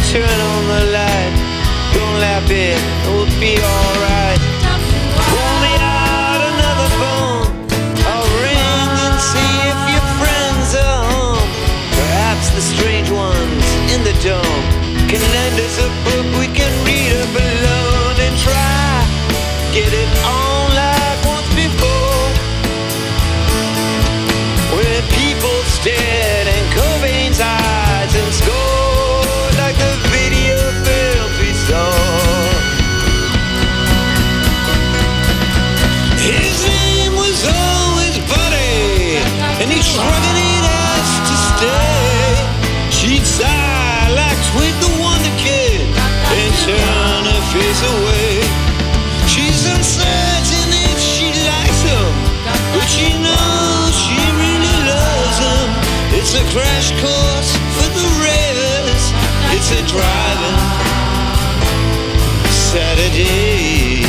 turn on the light. Don't laugh it, it'll be alright. Pull me out another phone. I'll ring and see if your friends are home. Perhaps the strange ones in the dome can lend us a book we can read up alone and try get it on like once before, when people stared in Cobain's eyes and scored like the video film we saw. His name was always Buddy, and he shrugged it ass to stay. She'd sigh like Twig the Wonder Kid and turn her face away. She's uncertain if she likes him, but she knows she really loves him. It's a crash course for the ravers. It's a driving Saturday.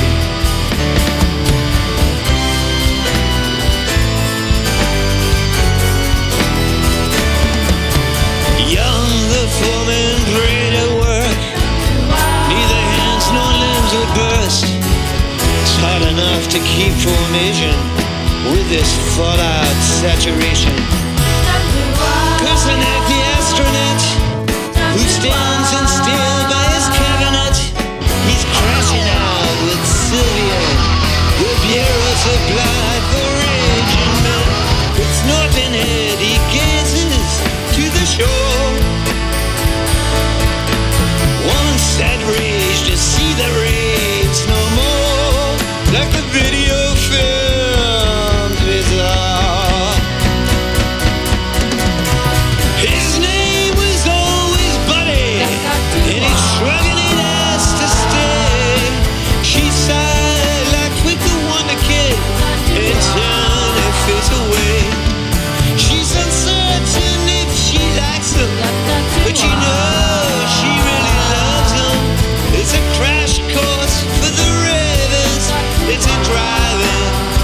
Young, the foreman prayed at work. Neither hands nor limbs would burst. It's hard enough to keep formation with this fallout saturation. Kursanak, the astronaut, who stands in still by his cabinet. He's crashing out with Sylvia. The bureau supplied for raging men. With snorting head, he gazes to the shore. One sad rage to see the raids no more, like the video films we saw. His name was always Buddy, and he's shrugging it ass to stay. She sighed like Twig the Wonder Kid and turned her face away. She's uncertain if she likes him, but you know she really loves him. It's a crash course for the ravers. It's a driving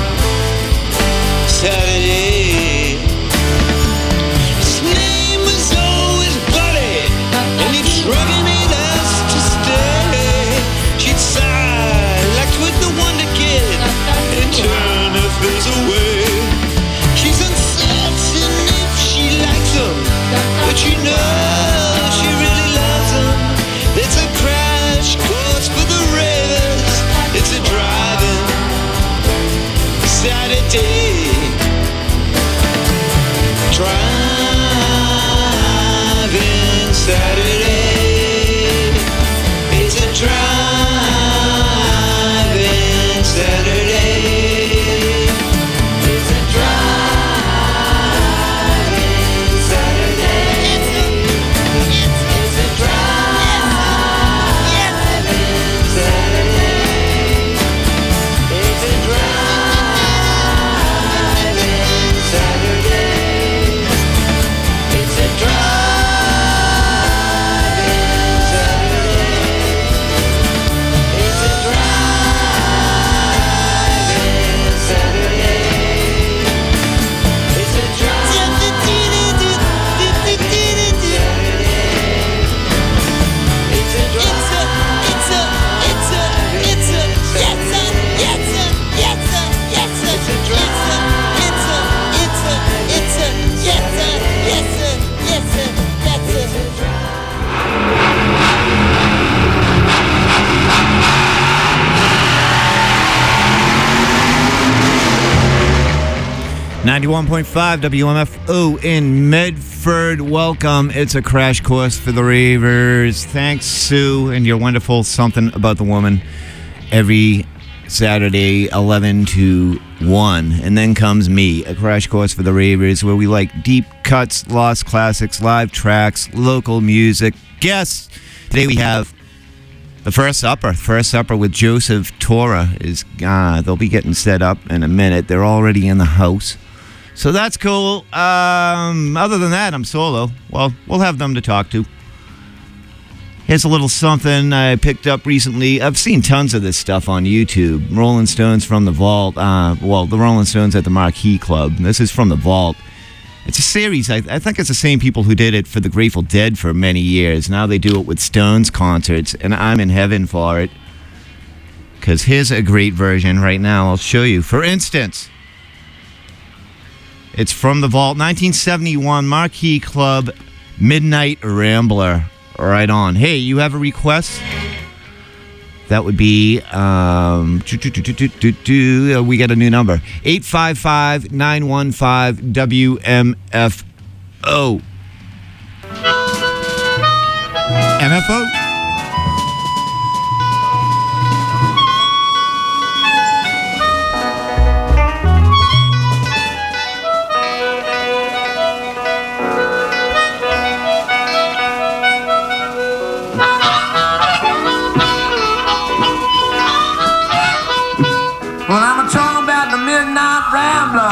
Saturday. His name was always Buddy, and he'd shrugging it ass to stay. She'd sigh like Twig the Wonder Kid and turn her face away. She's uncertain if she likes him, but you know she really loves him. It's a crash course for the ravers. It's a driving Saturday. Driving Saturday. It's a driving Saturday. It's a driving Saturday. It's a driving Saturday. It's a driving Saturday. It's a driving Saturday. It's a driving Saturday. It's a .5 WMFO in Medford. Welcome. It's a crash course for the ravers. Thanks, Sue, and your wonderful Something About the Woman every Saturday, 11 to 1. And then comes me, a crash course for the ravers, where we like deep cuts, lost classics, live tracks, local music, guests. Today we have the First Supper with Joseph Torah. They'll be getting set up in a minute. They're already in the house. So that's cool. Other than that, I'm solo. Well, we'll have them to talk to. Here's a little something I picked up recently. I've seen tons of this stuff on YouTube. Rolling Stones from the Vault. The Rolling Stones at the Marquee Club. This is from the Vault. It's a series. I think it's the same people who did it for the Grateful Dead for many years. Now they do it with Stones concerts, and I'm in heaven for it. Because here's a great version right now. I'll show you. For instance, it's from the vault, 1971 Marquee Club Midnight Rambler. Right on. Hey, you have a request? That would be, we got a new number, 855-915-WMFO. MFO? Well, I'm talking about the Midnight Rambler.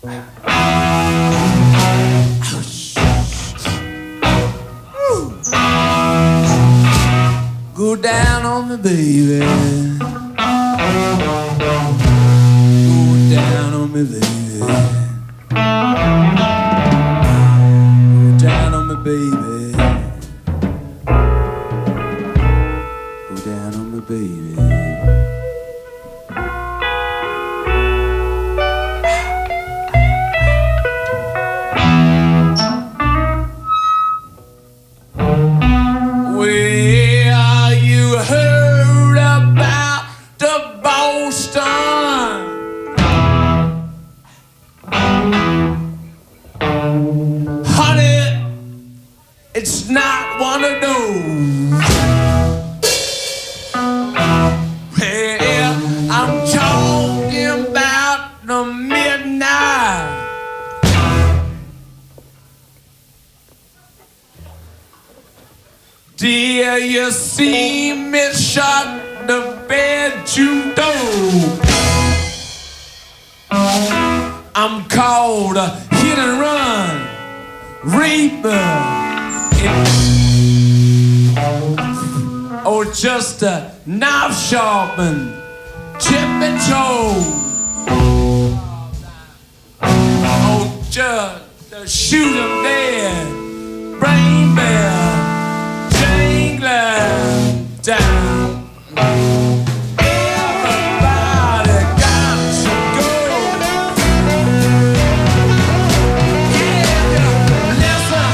Go down on me, baby. Go down on me, baby. Go down on me, baby. Go down on me, baby. It's not one of those. Well, I'm talking about the midnight. Dear, you see me shut the bedroom door. I'm called a hit and run reaper. Or just a knife sharpened, chipping toe. Or just a shoot 'em dead, brain bell, jangling down. Everybody got to go. Yeah, listen.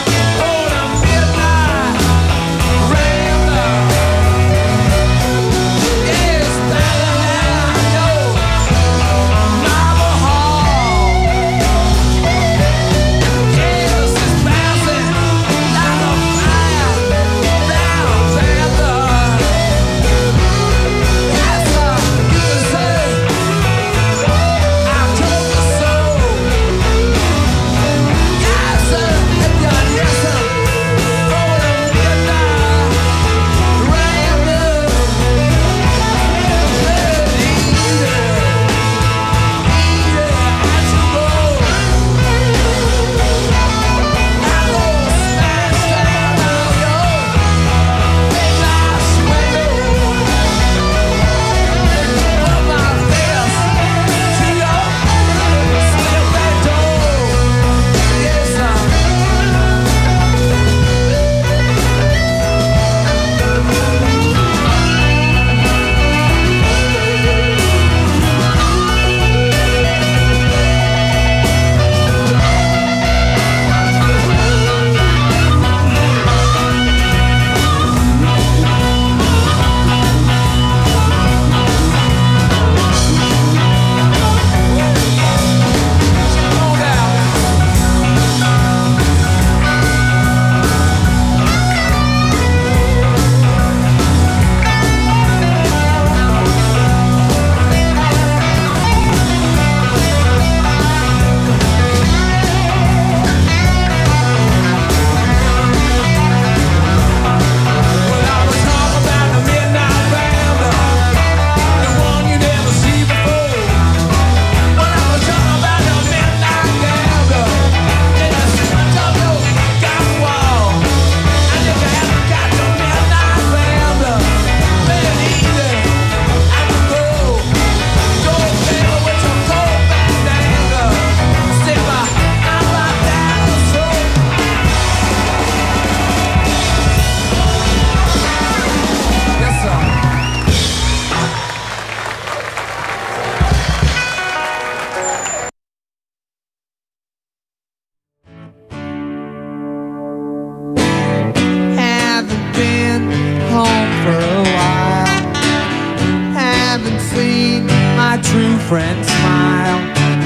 true friend smile.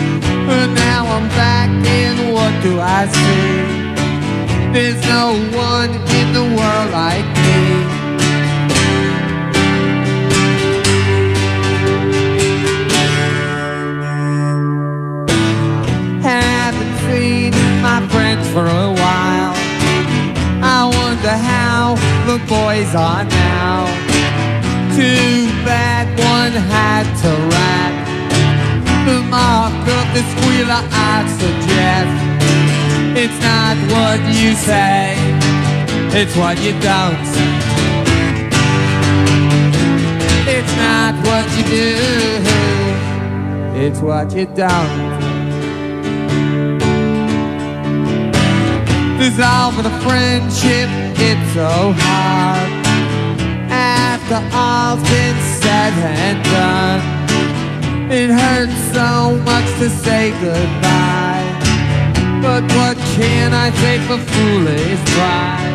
But now I'm back and what do I see? There's no one in the world like me. Haven't seen my friends for a while. I wonder how the boys are now. Too bad one had to rat the mark of the squealer I suggest. It's not what you say, it's what you don't say. It's not what you do, it's what you don't do. Dissolving a friendship, it's so hard. After all's been said and done, it hurts so much to say goodbye. But what can I say for foolish pride?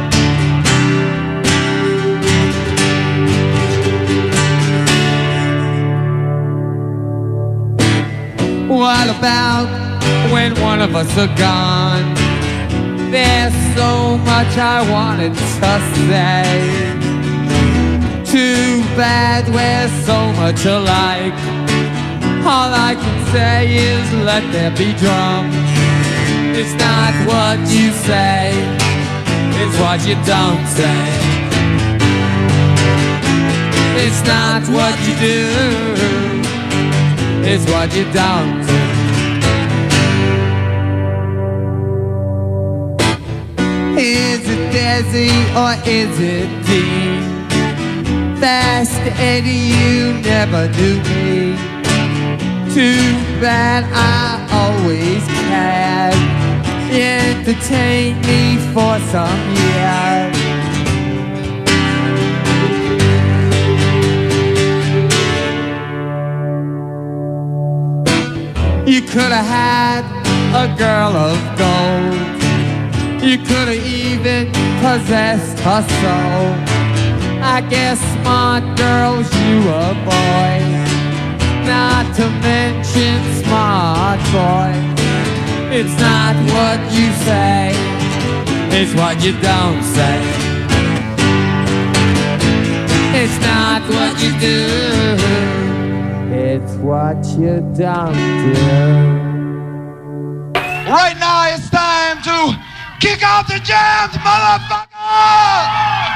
What about when one of us are gone? There's so much I wanted to say. Too bad we're so much alike. All I can say is let there be drums. It's not what you say, it's what you don't say. It's not what you do, it's what you don't do. Is it Desi or is it Dean? Fast Eddie, you never knew me. Too bad I always cared. You entertained me for some years. You could have had a girl of gold. You could have even possessed her soul. I guess smart girls, you a boy. Not to mention smart boy. It's not what you say, it's what you don't say. It's not what you do, it's what you don't do. Right now it's time to kick out the jams, motherfucker!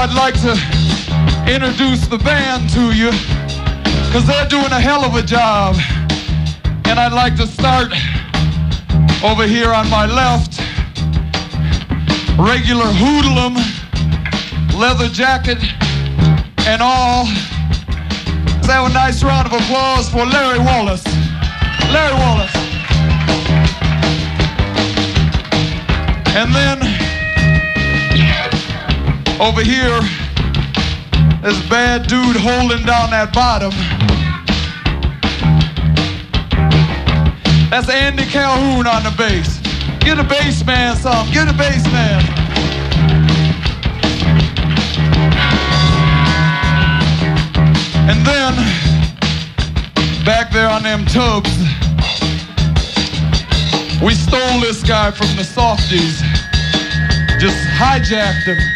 I'd like to introduce the band to you, because they're doing a hell of a job. And I'd like to start over here on my left. Regular hoodlum, leather jacket, and all. Let's have a nice round of applause for Larry Wallace. Larry Wallace. And then over here, this bad dude holding down that bottom. That's Andy Calhoun on the bass. Give the bass man some. Give the bass man. And then, back there on them tubs, we stole this guy from the Softies. Just hijacked him.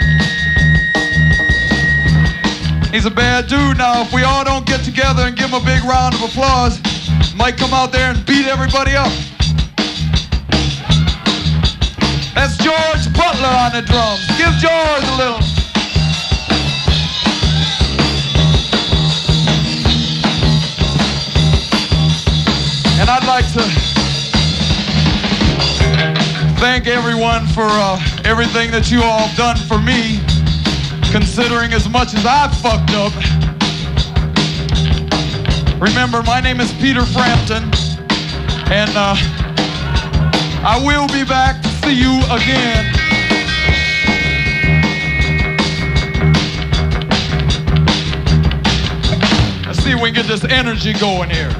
He's a bad dude. Now, if we all don't get together and give him a big round of applause, might come out there and beat everybody up. That's George Butler on the drums. Give George a little. And I'd like to thank everyone for everything that you all have done for me, considering as much as I've fucked up. Remember, my name is Peter Frampton, and I will be back to see you again. Let's see if we can get this energy going here.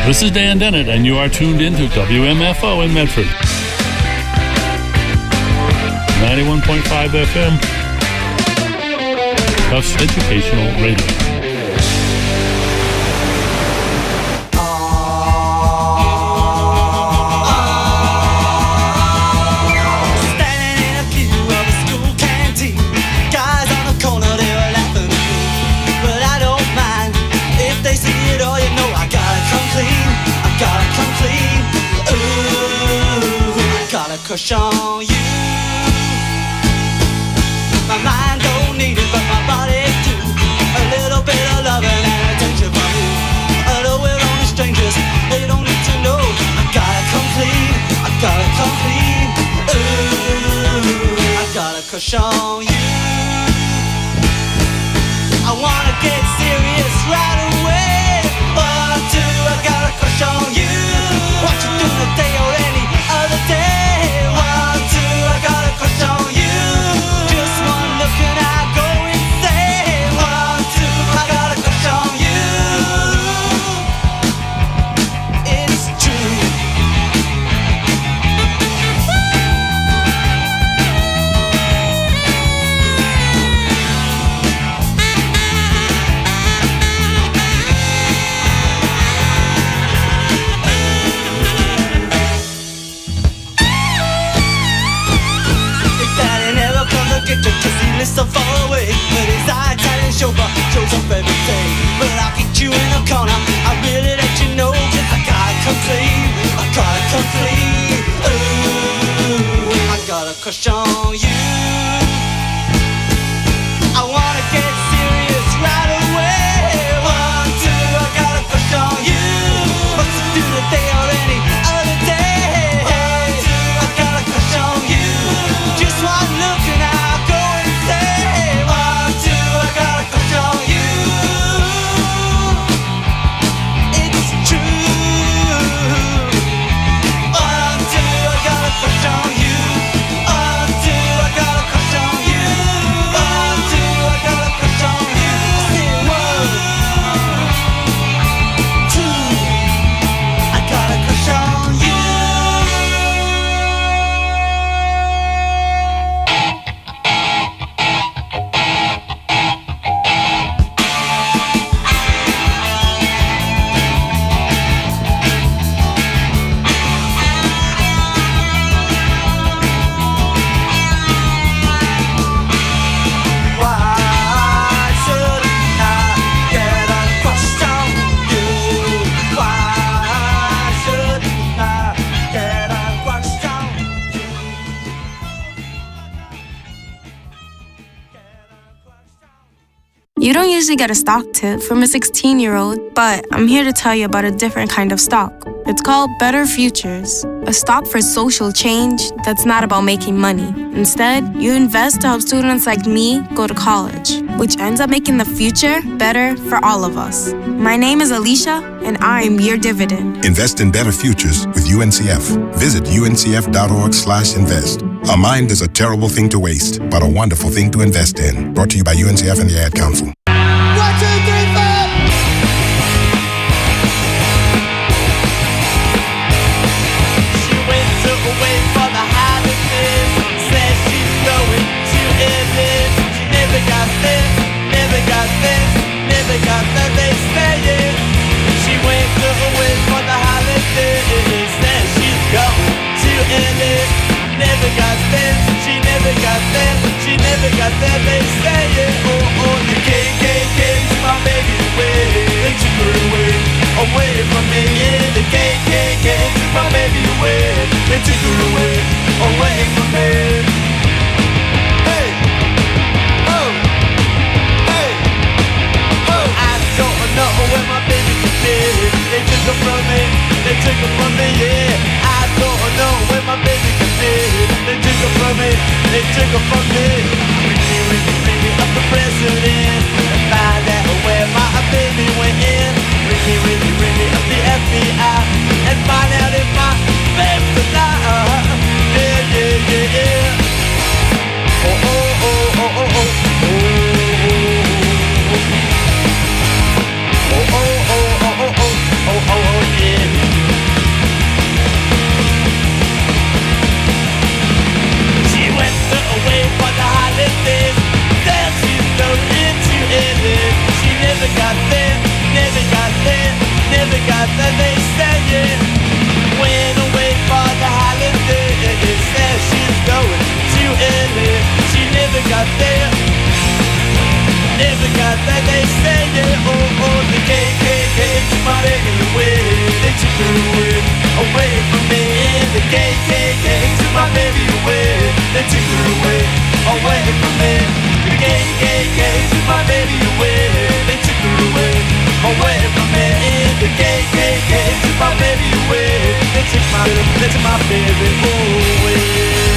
This is Dan Dennett, and you are tuned into WMFO in Medford. 91.5 FM. Tufts Educational Radio. Crush on you. My mind don't need it, but my body do. A little bit of loving and attention from you. Other we're only strangers, they don't need to know. I gotta come clean, I gotta come clean. Ooh, I gotta crush on you. I wanna get serious right away. 1, 2, I gotta crush on you. What you doing today or any other day? So far away, but his eye tight and chauffeur shows up every day. But I'll get you in a corner, I really let you know, 'cause I gotta come clean, I gotta come clean. Ooh, I gotta crush on you. I wanna get serious right away. 1, 2, I gotta crush on you. What's to do today or any other day? 1, 2, I gotta crush on you. Just one look and I'll go. You don't usually get a stock tip from a 16-year-old, but I'm here to tell you about a different kind of stock. It's called Better Futures, a stock for social change that's not about making money. Instead, you invest to help students like me go to college, which ends up making the future better for all of us. My name is Alicia, and I'm your dividend. Invest in better futures with UNCF. Visit uncf.org/invest. A mind is a terrible thing to waste, but a wonderful thing to invest in. Brought to you by UNCF and the Ad Council. 1, 2, 3, 4. She went away for the holidays. Says she's going to Italy. She never got there, never got there, never got there. They say it. She went away for the holidays. Says she's going to Italy. Never got there, she never got there, she never got there. They say it. Oh, oh, the KKK took my baby away. They took her away from me. Yeah, the KKK took my baby away. They took her away from me. Hey, oh, hey, oh. I don't know where my baby could be. They took her from me. They took her from me. Yeah, I don't know where my baby could be. They took her from me. They took her from me. Ring me up the president and find out where my baby went in. Ring me up the FBI and find out if my baby's alive. Yeah, yeah, yeah, yeah. Oh, oh, oh, oh, oh, oh, oh, oh, oh, oh, oh, oh, oh, oh, oh, yeah. to my baby always.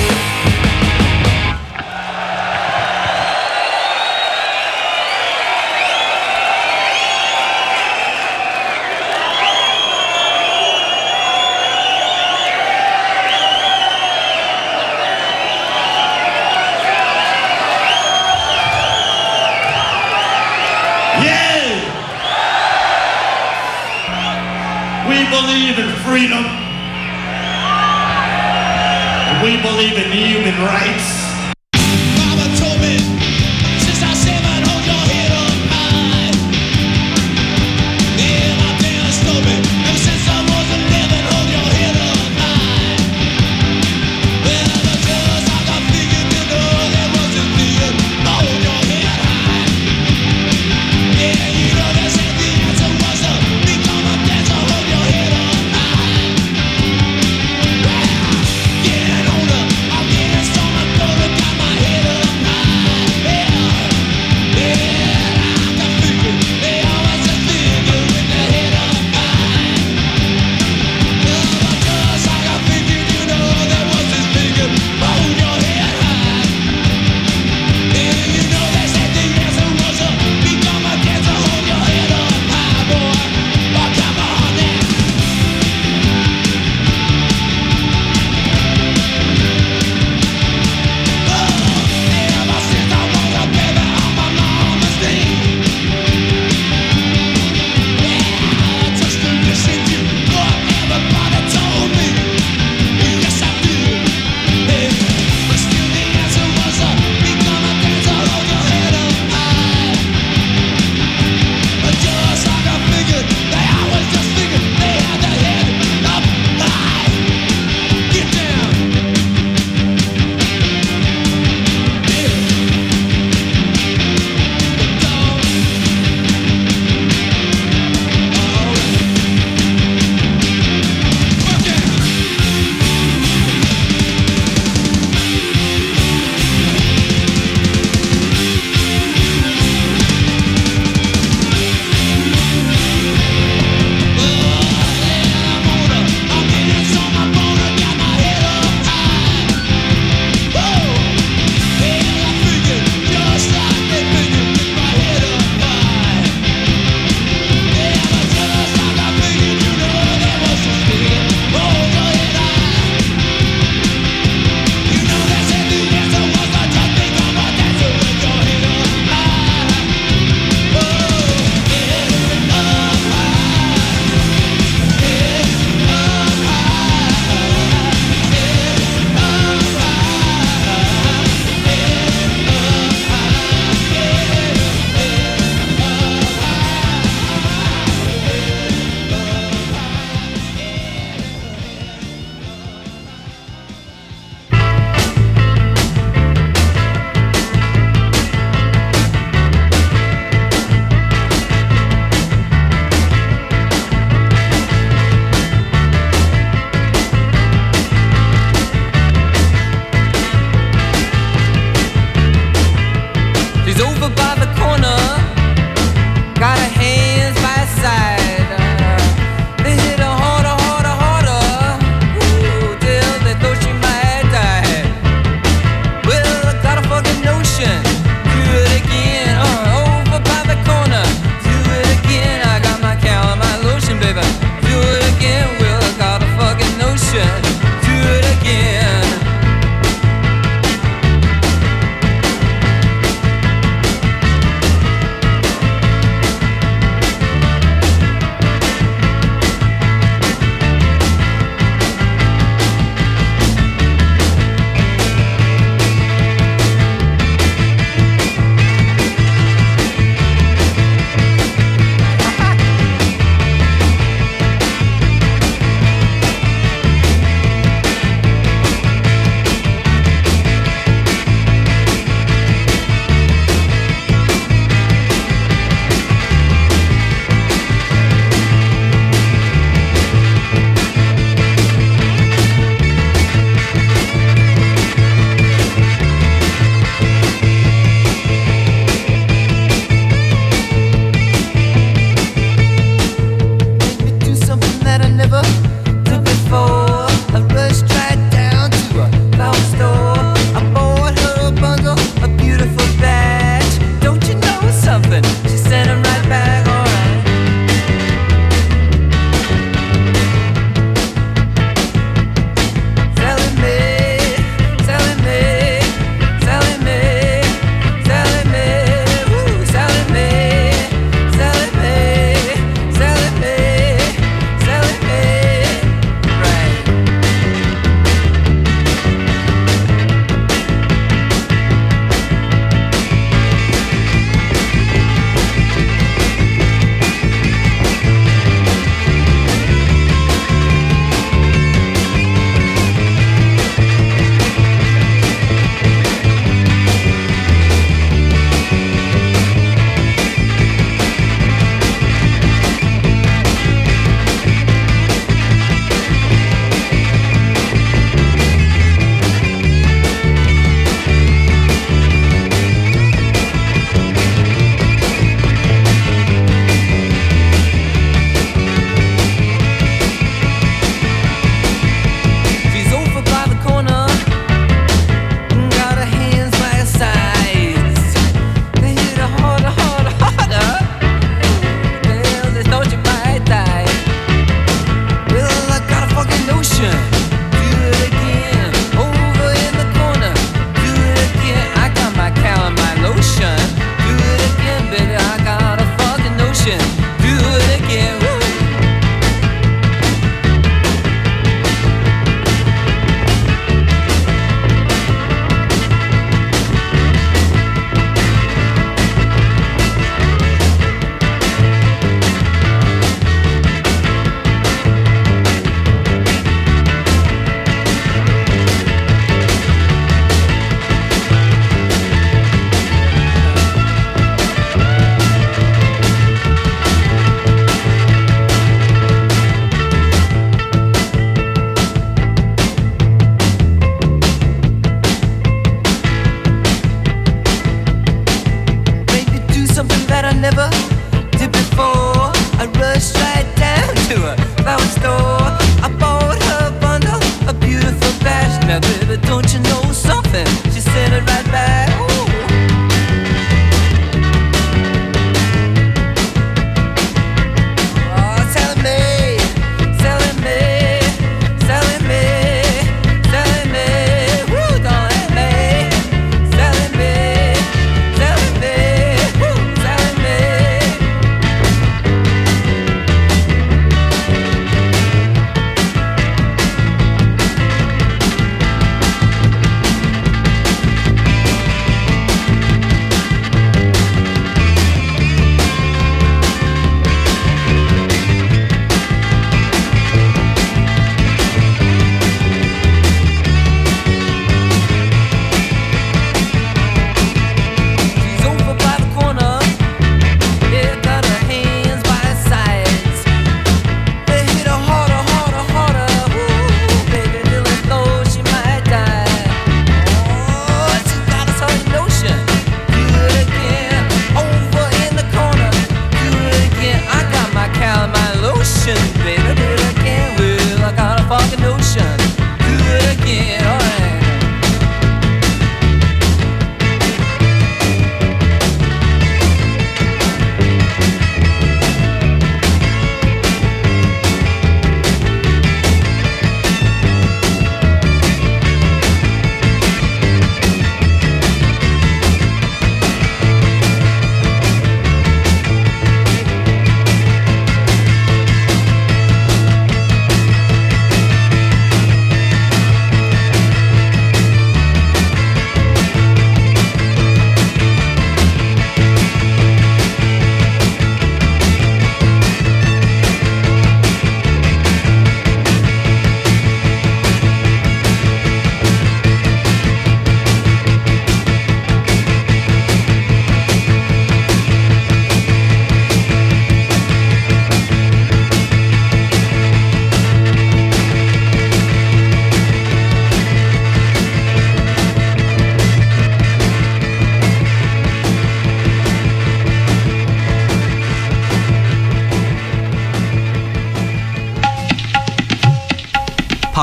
We believe in freedom. We believe in human rights. Mama told me since I was 7, hold your head up high. Yeah, my parents told me ever since I was 11, hold your head up high. Well, the just I got figured to know that wasn't needed. Hold your head high. Yeah, you know they said the answer was to become a dancer. Hold your head up. Get older, I'm getting stronger,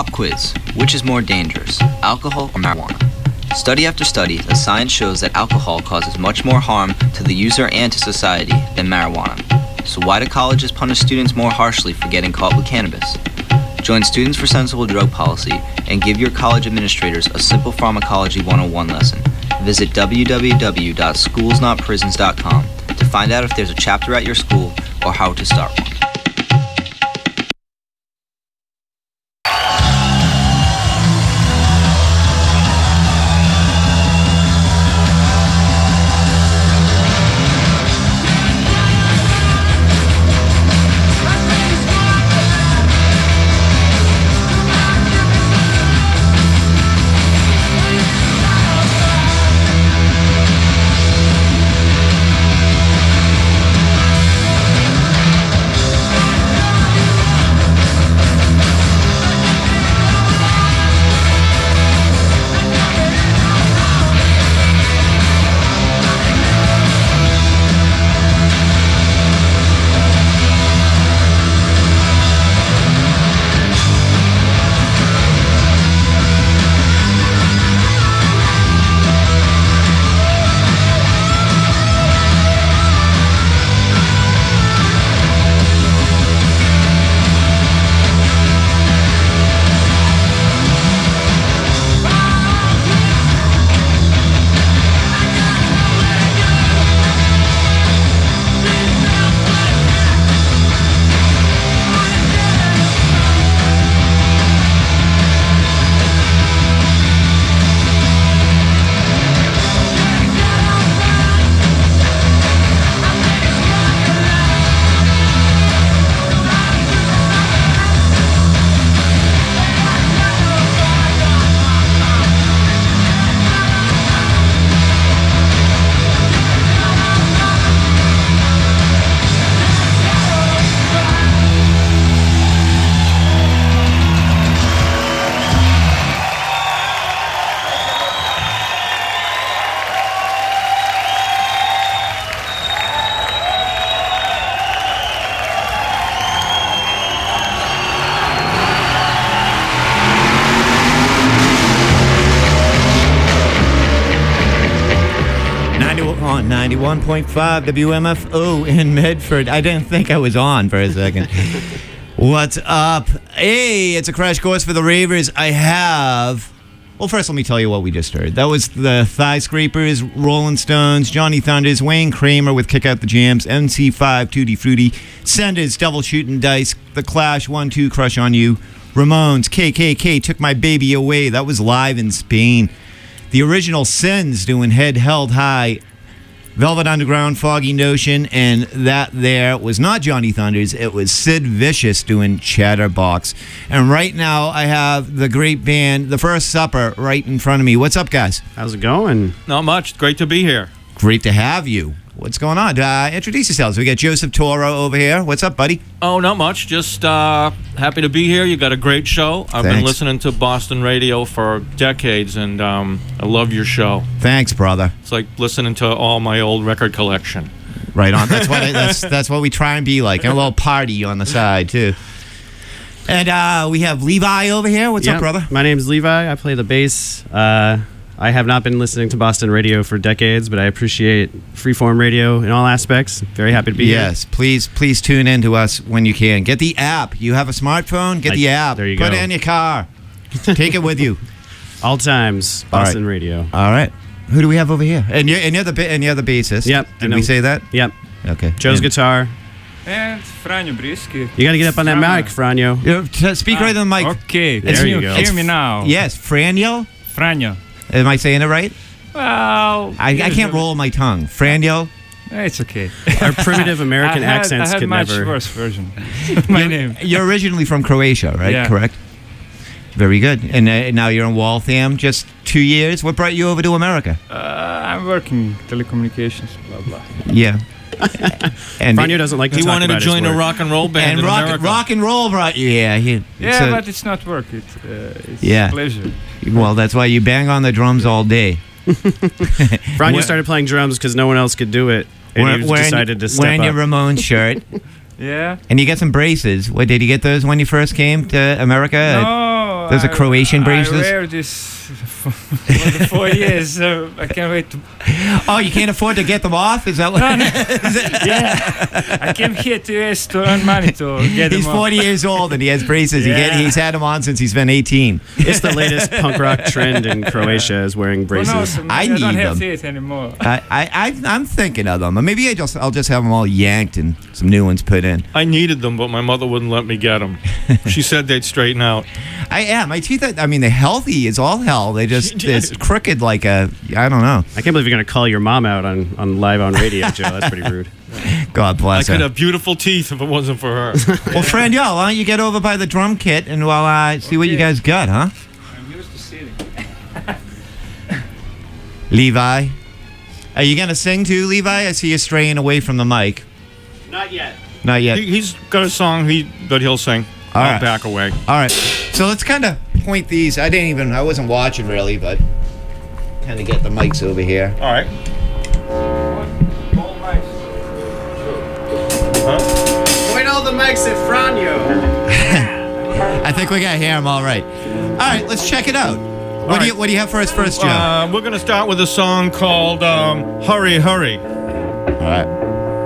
Pop quiz. Which is more dangerous, alcohol or marijuana? Study after study, the science shows that alcohol causes much more harm to the user and to society than marijuana. So why do colleges punish students more harshly for getting caught with cannabis? Join Students for Sensible Drug Policy and give your college administrators a simple pharmacology 101 lesson. Visit www.schoolsnotprisons.com to find out if there's a chapter at your school or how to start one. On 91.5 WMFO in Medford. I didn't think I was on for a second. What's up? Hey, it's a crash course for the ravers. I have... Well, first let me tell you what we just heard. That was the Thigh Scrapers, Rolling Stones, Johnny Thunders, Wayne Kramer with Kick Out the Jams, MC5, Tutti Frutti, Senders, Double Shooting Dice, The Clash, 1-2, Crush on You, Ramones, KKK, Took My Baby Away. That was live in Spain. The Original Sins doing Head Held High, Velvet Underground, Foggy Notion, and that there was not Johnny Thunders. It was Sid Vicious doing Chatterbox. And right now I have the great band, The First Supper, right in front of me. What's up, guys? How's it going? Not much. Great to be here. Great to have you. What's going on? Introduce yourselves. We got Joseph Toro over here. What's up, buddy? Oh, not much. Just happy to be here. You got a great show. I've been listening to Boston radio for decades, and I love your show. Thanks, brother. It's like listening to all my old record collection. Right on. That's what that's what we try and be like. And a little party on the side too. And we have Levi over here. What's up, brother? My name's Levi. I play the bass. I have not been listening to Boston radio for decades, but I appreciate freeform radio in all aspects. Very happy to be here. Yes, please tune in to us when you can. Get the app. You have a smartphone? Get the app. There you go. Put it in your car. Take it with you. All times, Boston radio. All right. Who do we have over here? And you're the bassist. Yep. Did we say that? Yep. Okay. Joe's guitar. And Franjo Brisky. You got to get up on that mic, Franjo. Speak right on the mic. Okay. There you go. Hear me now. Yes, Franjo? Franjo. Am I saying it right? Well... I can't roll my tongue. Franjo? It's okay. Our primitive American accents could never... I had much worse version. My name. You're originally from Croatia, right? Yeah. Correct? Very good. And now you're in Waltham, just 2 years. What brought you over to America? I'm working telecommunications, blah, blah. Yeah. And Franjo doesn't like to he talk wanted about to join his a work. rock and roll band and in rock, America. rock and roll brought you. Yeah, but it's not work. It's pleasure. Well, that's why you bang on the drums all day. Franjo started playing drums because no one else could do it, and he decided to step wearing up. your Ramones shirt. Yeah. And you get some braces. What, did you get those when you first came to America? No, know. Those are Croatian braces? I wear this for the 4 years, so I can't wait to... Oh, you can't afford to get them off? Is that what No. Yeah. I came here to US to earn money to get them He's off. 40 years old and he has braces. Yeah. He's had them on since he's been 18. It's the latest punk rock trend in Croatia is wearing braces. Well, no, so I I don't need have them. teeth anymore. I'm thinking of them. Maybe I'll just have them all yanked and some new ones put in. I needed them, but my mother wouldn't let me get them. She said they'd straighten out. My teeth, they're healthy as all hell. They just, it's crooked like I don't know. I can't believe you're going to call your mom out on live on radio, Joe. That's pretty rude. God bless I her. could have beautiful teeth if it wasn't for her. Well, friend, why don't you get over by the drum kit and we'll see what you guys got, huh? I'm used to sitting. Levi, are you gonna sing too, Levi? I see you straying away from the mic. Not yet. Not yet. He's got a song that he'll sing. All I'll right. back away. All right. So let's kind of point these. I wasn't watching really, but kind of get the mics over here. All right. Point all the mics at Franjo. I think we got to hear them all right. All right, let's check it out. What do you have for us first, Joe? We're going to start with a song called Hurry, Hurry. All right.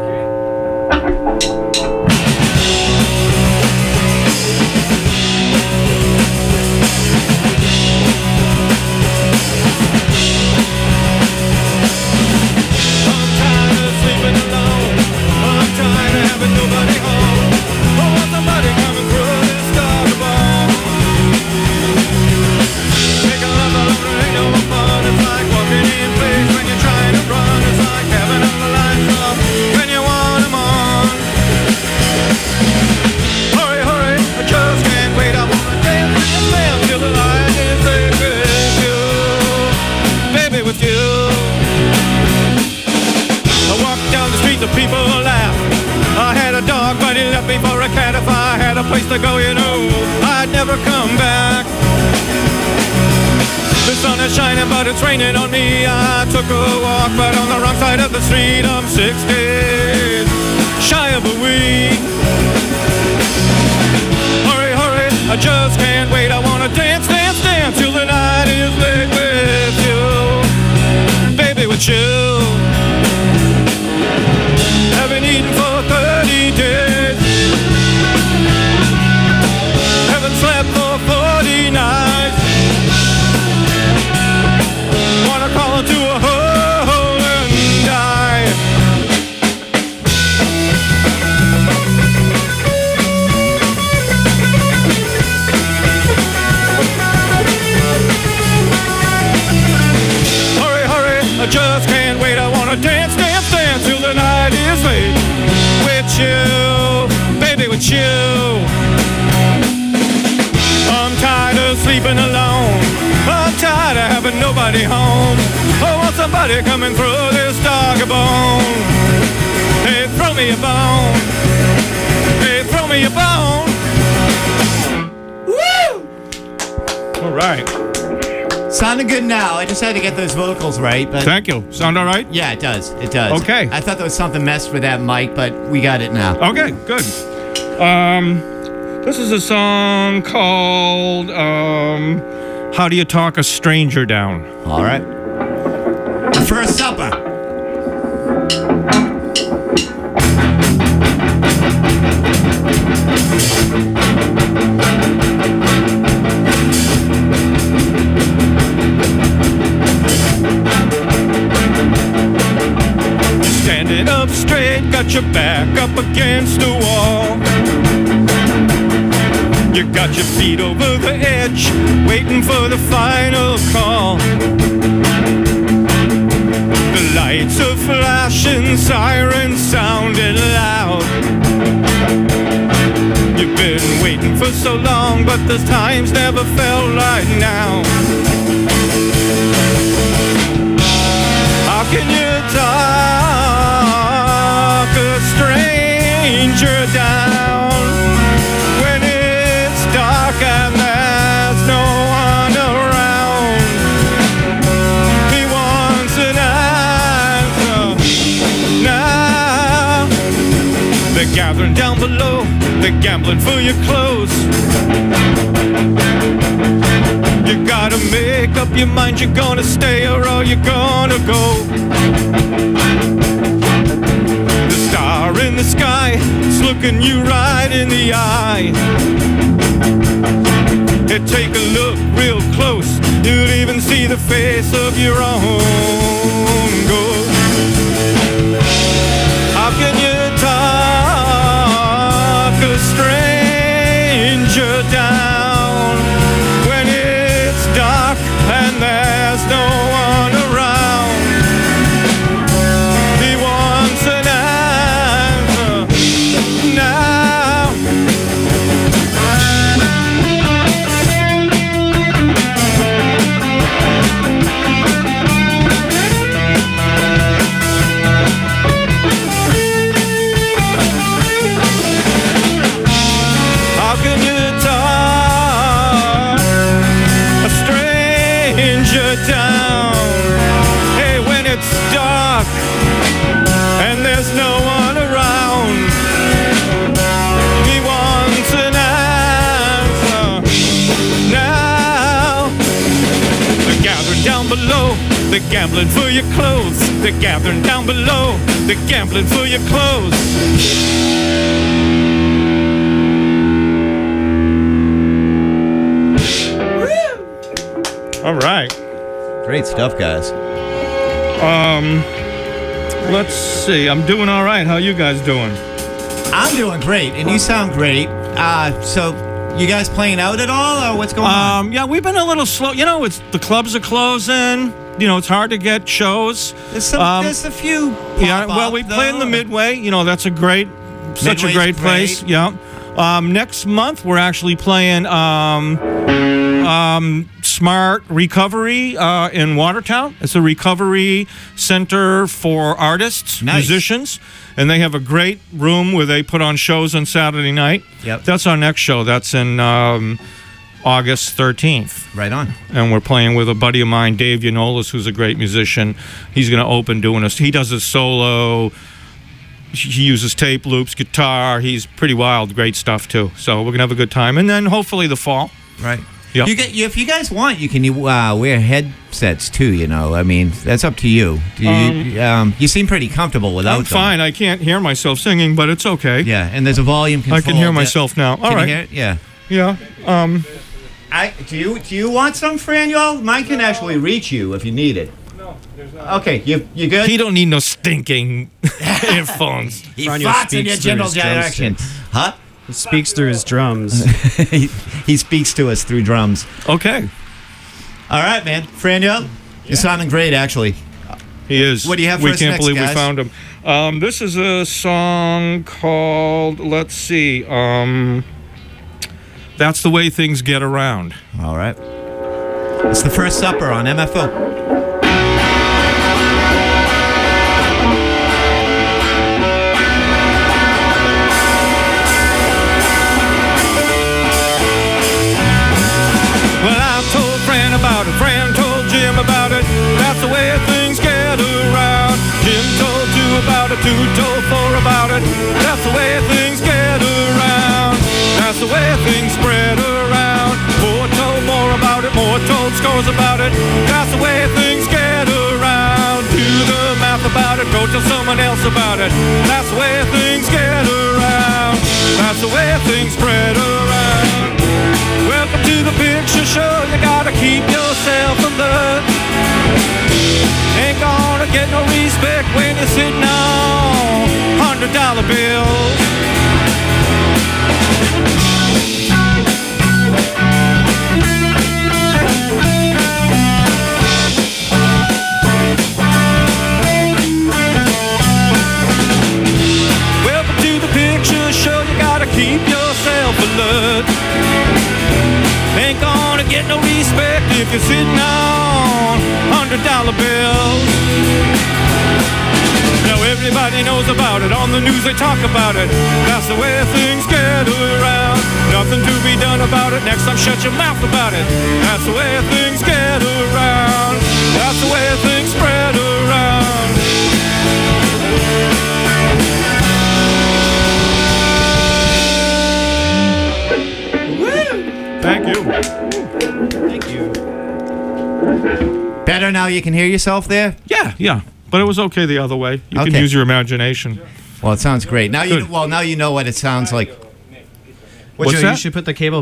People laugh. I had a dog, but he left me for a cat. If I had a place to go, I'd never come back. The sun is shining, but it's raining on me. I took a walk, but on the wrong side of the street. I'm 6 days shy of a week. Hurry, hurry, I just can't wait. I wanna dance, dance, dance till the night is late with you, baby, with you. Haven't eaten for 30 days. Haven't slept for 40 nights. Wanna crawl into a hole and die. Hurry, hurry, I just can't wait. I wanna dance, dance, dance till the night is late. With you, baby, with you. I'm tired of sleeping alone. I'm tired of having nobody home. I want somebody coming through this dog a bone. Hey, throw me a bone. Hey, throw me a bone. Woo! All right. Sounding good now. I just had to get those vocals right. But Thank you. Sound all right? Yeah, it does. It does. Okay. I thought there was something messed with that mic, but we got it now. Okay, good. This is a song called How Do You Talk a Stranger Down? All right. The First Supper. Standing up straight, got your back up against the wall. You got your feet over the edge, waiting for the final call. The lights are flashing, sirens sounding loud. You've been waiting for so long, but the times never felt right now. How can you talk a stranger down when it's dark and there's no one around? He wants an answer now. They're gathering down below, they're gambling for your clothes. You gotta make up your mind, you're gonna stay or are you gonna go? The star in the sky is looking you right in the eye. Hey, take a look real close, you'll even see the face of your own ghost. How can you talk a stranger down when it's dark and there's no one around? He wants an answer now. How can you talk a stranger down? Hey, when it's dark and there's no one around, he wants an answer now. They're gathering down below, they're gambling for your clothes. They're gathering down below, they're gambling for your clothes. All right. Great stuff, guys. Let's see. I'm doing all right. How you guys doing? I'm doing great, and you sound great. So, you guys playing out at all, or what's going on? Yeah, we've been a little slow. You know, the clubs are closing. You know, it's hard to get shows. There's a few. Yeah, well, we play in the Midway. You know, that's such a great place. Yeah. Next month, we're actually playing Smart Recovery in Watertown. It's a recovery center for artists, musicians, and they have a great room where they put on shows on Saturday night. Yep. That's our next show. That's in August 13th. Right on. And we're playing with a buddy of mine, Dave Yanolis, who's a great musician. He's going to open doing us. He does a solo. He uses tape loops, guitar. He's pretty wild, great stuff too. So we're gonna have a good time, and then hopefully the fall. Right. Yep. If you guys want, you can wear headsets too. You know, I mean, that's up to you. You seem pretty comfortable without I'm them. fine. I can't hear myself singing, but it's okay. Yeah, and there's a volume control. I can hear myself now. All right. You hear it? Yeah. Yeah. Do you want some, Franiel? Mine can actually reach you if you need it. Okay, you good? He don't need no stinking earphones. He farts in your general direction. Huh? He speaks through his drums. he speaks to us through drums. Okay. All right, man. Franiel, you're sounding great, actually. He is. What do you have for us can't next, believe guys? we found him. This is a song called, let's see, That's the Way Things Get Around. All right. It's the First Supper on MFO. Well, I told Fran about it, Fran told Jim about it. That's the way things get around. Jim told 2 about it, 2 told 4 about it. That's the way things get around. That's the way things spread around. 4 told more about it, more told scores about it. That's the way things get around. Do the math about it, go tell someone else about it. That's the way things get around. That's the way things spread around. Welcome to the picture show. You gotta keep yourself alert. Ain't gonna get no respect when you're sitting on $100 bills. Welcome to the picture show. You gotta keep yourself alert. Ain't gonna get no respect if you're sitting on $100 bills. Now everybody knows about it. On the news they talk about it. That's the way things get around. Nothing to be done about it. Next time shut your mouth about it. That's the way things get around. That's the way things spread around. Thank you. Thank you. Better now you can hear yourself there? Yeah. But it was okay the other way. You can Okay. use your imagination. Well, it sounds great. Now Good. now you know what it sounds like. What's that? You should put the cable